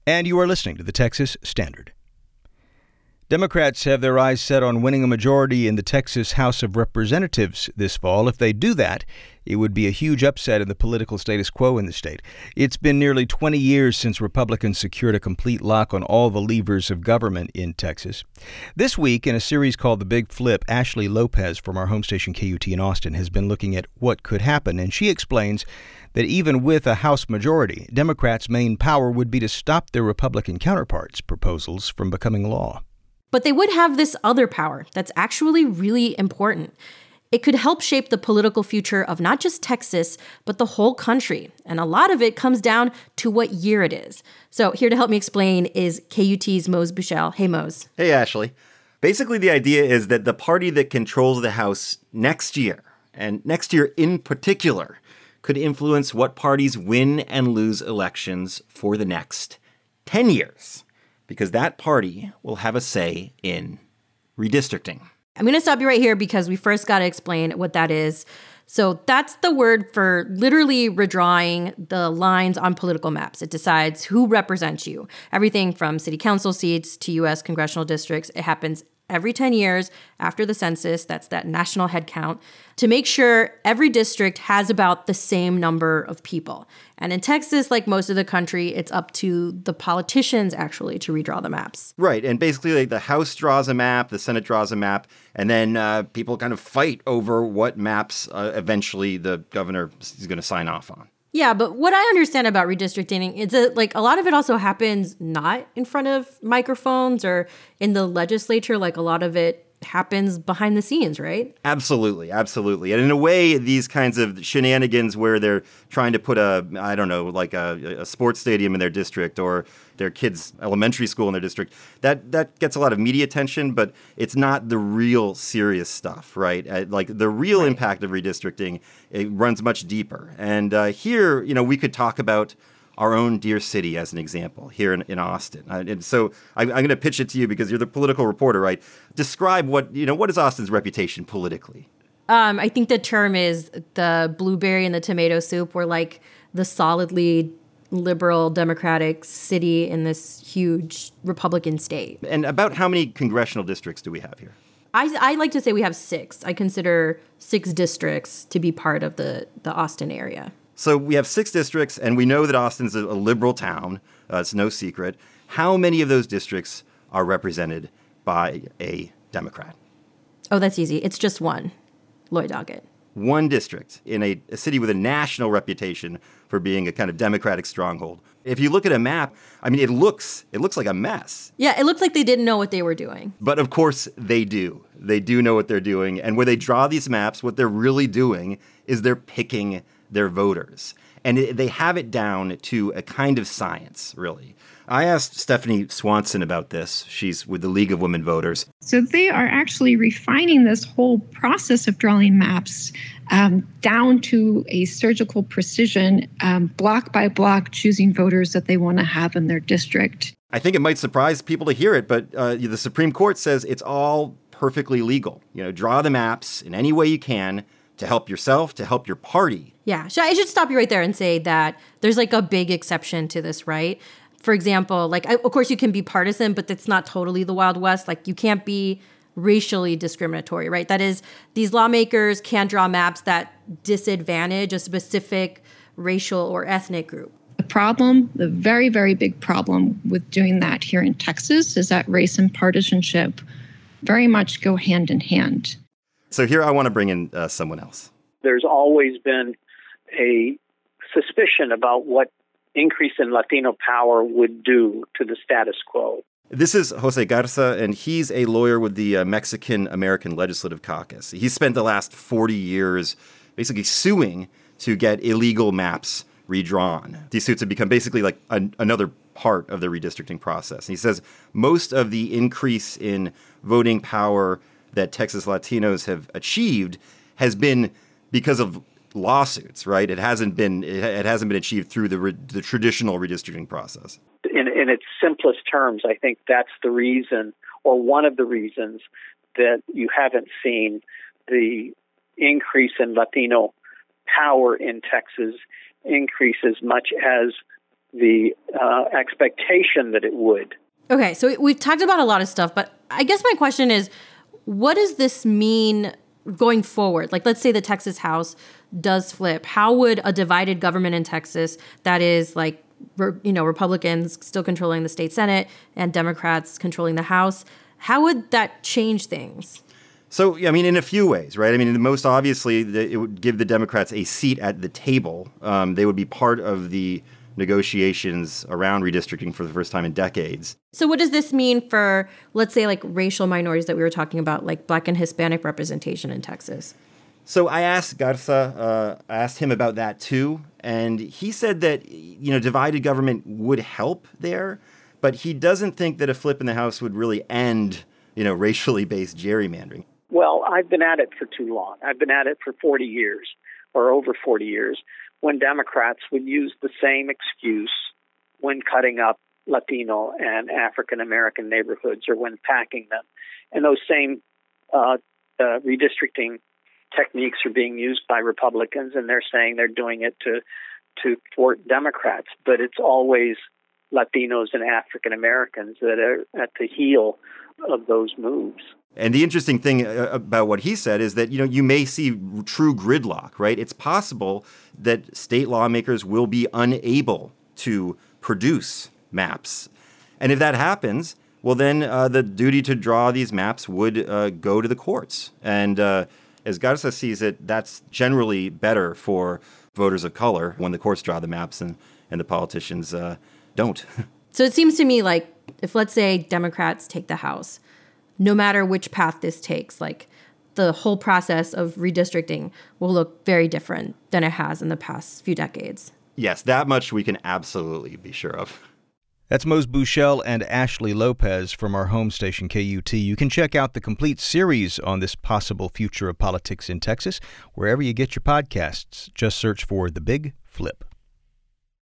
And you are listening to the Texas Standard. Democrats have their eyes set on winning a majority in the Texas House of Representatives this fall. If they do that, it would be a huge upset in the political status quo in the state. It's been nearly 20 years since Republicans secured a complete lock on all the levers of government in Texas. This week, in a series called The Big Flip, Ashley Lopez from our home station KUT in Austin has been looking at what could happen, and she explains that even with a House majority, Democrats' main power would be to stop their Republican counterparts' proposals from becoming law. But they would have this other power that's actually really important. It could help shape the political future of not just Texas, but the whole country. And a lot of it comes down to what year it is. So here to help me explain is KUT's Mose Buchel. Hey, Mose. Hey, Ashley. Basically, the idea is that the party that controls the House next year, and next year in particular, could influence what parties win and lose elections for the next 10 years. Because that party will have a say in redistricting. I'm going to stop you right here because we first got to explain what that is. So that's the word for literally redrawing the lines on political maps. It decides who represents you. Everything from city council seats to U.S. congressional districts. It happens every 10 years after the census, that's that national head count, to make sure every district has about the same number of people. And in Texas, like most of the country, it's up to the politicians actually to redraw the maps. Right. And basically, like, the House draws a map, the Senate draws a map, and then people kind of fight over what maps eventually the governor is going to sign off on. Yeah, but what I understand about redistricting is that, like, a lot of it also happens not in front of microphones or in the legislature. Like, a lot of it happens behind the scenes, right? Absolutely, absolutely. And in a way, these kinds of shenanigans where they're trying to put a sports stadium in their district or their kids' elementary school in their district, that gets a lot of media attention, but it's not the real serious stuff, right? Like the real impact of redistricting, it runs much deeper. And here, we could talk about our own dear city as an example here in Austin. And so I'm going to pitch it to you because you're the political reporter, right? Describe what is Austin's reputation politically? I think the term is the blueberry and the tomato soup. We're like the solidly liberal democratic city in this huge Republican state. And about how many congressional districts do we have here? I like to say we have 6. I consider 6 districts to be part of the Austin area. So we have 6 districts, and we know that Austin's a liberal town. It's no secret. How many of those districts are represented by a Democrat? Oh, that's easy. It's just one. Lloyd Doggett. One district in a city with a national reputation for being a kind of Democratic stronghold. If you look at a map, I mean, it looks like a mess. Yeah, it looks like they didn't know what they were doing. But of course they do. They do know what they're doing. And where they draw these maps, what they're really doing is they're picking their voters. And they have it down to a kind of science, really. I asked Stephanie Swanson about this. She's with the League of Women Voters. So they are actually refining this whole process of drawing maps down to a surgical precision, block by block, choosing voters that they want to have in their district. I think it might surprise people to hear it, but the Supreme Court says it's all perfectly legal. Draw the maps in any way you can to help yourself, to help your party. Yeah, I should stop you right there and say that there's like a big exception to this, right? For example, of course you can be partisan, but that's not totally the Wild West. Like, you can't be racially discriminatory, right? That is, these lawmakers can't draw maps that disadvantage a specific racial or ethnic group. The very, very big problem with doing that here in Texas is that race and partisanship very much go hand in hand. So here I want to bring in someone else. There's always been a suspicion about what increase in Latino power would do to the status quo. This is Jose Garza, and he's a lawyer with the Mexican-American Legislative Caucus. He's spent the last 40 years basically suing to get illegal maps redrawn. These suits have become basically like another part of the redistricting process. And he says most of the increase in voting power that Texas Latinos have achieved has been because of lawsuits, right? It hasn't been achieved through the traditional redistricting process. In its simplest terms, I think that's the reason, or one of the reasons, that you haven't seen the increase in Latino power in Texas increase as much as the expectation that it would. Okay, so we've talked about a lot of stuff, but I guess my question is, what does this mean going forward? Like, let's say the Texas House does flip. How would a divided government in Texas that is like, Republicans still controlling the state Senate and Democrats controlling the House, how would that change things? So, I mean, in a few ways, right? I mean, most obviously, it would give the Democrats a seat at the table. They would be part of the negotiations around redistricting for the first time in decades. So what does this mean for, let's say, like racial minorities that we were talking about, like Black and Hispanic representation in Texas? So I asked Garza, I asked him about that too, and he said that, divided government would help there, but he doesn't think that a flip in the House would really end, racially based gerrymandering. Well, I've been at it for too long. I've been at it for 40 years or over 40 years when Democrats would use the same excuse when cutting up Latino and African American neighborhoods or when packing them. And those same redistricting techniques are being used by Republicans, and they're saying they're doing it to thwart Democrats. But it's always Latinos and African Americans that are at the heel of those moves. And the interesting thing about what he said is that, you may see true gridlock, right? It's possible that state lawmakers will be unable to produce maps. And if that happens, well, then the duty to draw these maps would go to the courts. And as Garza sees it, that's generally better for voters of color when the courts draw the maps and the politicians don't. So it seems to me like if, let's say, Democrats take the House, no matter which path this takes, like the whole process of redistricting will look very different than it has in the past few decades. Yes, that much we can absolutely be sure of. That's Mose Buchel and Ashley Lopez from our home station, KUT. You can check out the complete series on this possible future of politics in Texas wherever you get your podcasts. Just search for The Big Flip.